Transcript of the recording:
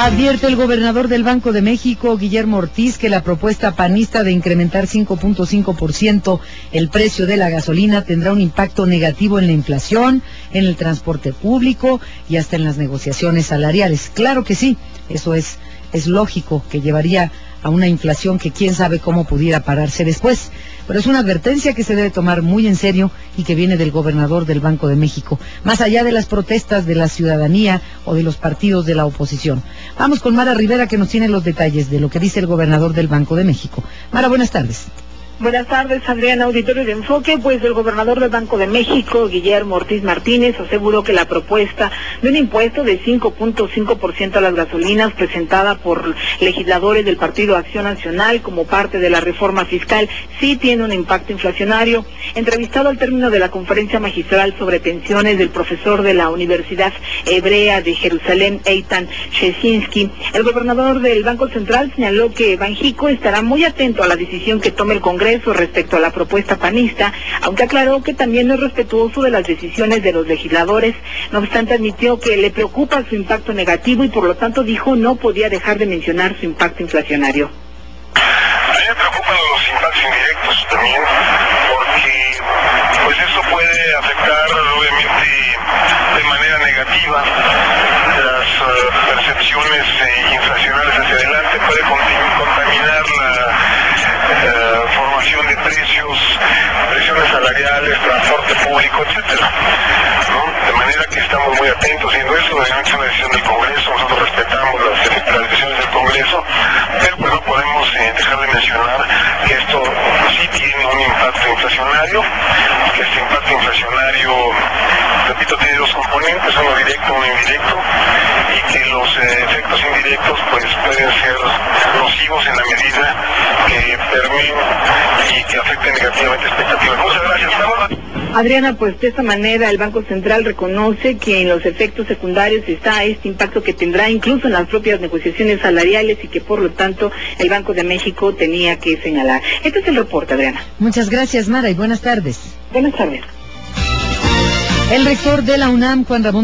Advierte el gobernador del Banco de México, Guillermo Ortiz, que la propuesta panista de incrementar 5.5% el precio de la gasolina tendrá un impacto negativo en la inflación, en el transporte público y hasta en las negociaciones salariales. Claro que sí, eso es lógico, que llevaría a una inflación que quién sabe cómo pudiera pararse después. Pero es una advertencia que se debe tomar muy en serio y que viene del gobernador del Banco de México, más allá de las protestas de la ciudadanía o de los partidos de la oposición. Vamos con Mara Rivera, que nos tiene los detalles de lo que dice el gobernador del Banco de México. Mara, buenas tardes. Buenas tardes, Adriana, auditorio de Enfoque. Pues el gobernador del Banco de México, Guillermo Ortiz Martínez, aseguró que la propuesta de un impuesto de 5.5% a las gasolinas presentada por legisladores del Partido Acción Nacional como parte de la reforma fiscal sí tiene un impacto inflacionario. Entrevistado al término de la conferencia magistral sobre pensiones del profesor de la Universidad Hebrea de Jerusalén, Eitan Shesinski, el gobernador del Banco Central señaló que Banjico estará muy atento a la decisión que tome el Congreso respecto a la propuesta panista, aunque aclaró que también es respetuoso de las decisiones de los legisladores. No obstante, admitió que le preocupa su impacto negativo y por lo tanto dijo no podía dejar de mencionar su impacto inflacionario. A mí me preocupan los impactos indirectos también, porque pues eso puede afectar obviamente de manera negativa las percepciones inflacionarias hacia adelante, puede contaminar la formación de precios, presiones salariales, transporte público, etcétera, ¿no? De manera que estamos muy atentos viendo eso. Obviamente es una decisión del Congreso, nosotros respetamos las decisiones del Congreso, pero pues no podemos dejar de mencionar que esto sí tiene un impacto inflacionario, que este impacto inflacionario, repito, tiene dos componentes, uno directo, uno indirecto, y que los efectos indirectos pues pueden ser nocivos en la medida que permeen y que afecten negativamente expectativas. Muchas gracias. Adriana, pues de esta manera el Banco Central reconoce que en los efectos secundarios está este impacto que tendrá incluso en las propias negociaciones salariales y que por lo tanto el Banco de México tenía que señalar. Este es el reporte, Adriana. Muchas gracias, Mara, y buenas tardes. Buenas tardes. El rector de la UNAM, Juan Ramón